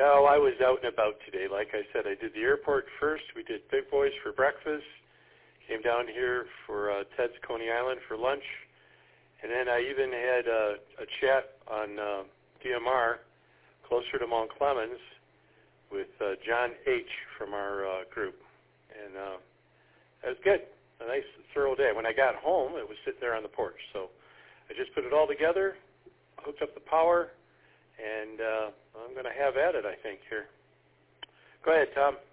No, I was out and about today. Like I said, I did the airport first. We did Big Boys for breakfast. Came down here for Ted's Coney Island for lunch. And then I even had a chat on DMR closer to Mount Clemens with John H. from our group. And that was good. A nice, thorough day. When I got home, it was sitting there on the porch. So I just put it all together, hooked up the power, and I'm going to have at it, I think, here. Go ahead, Tom.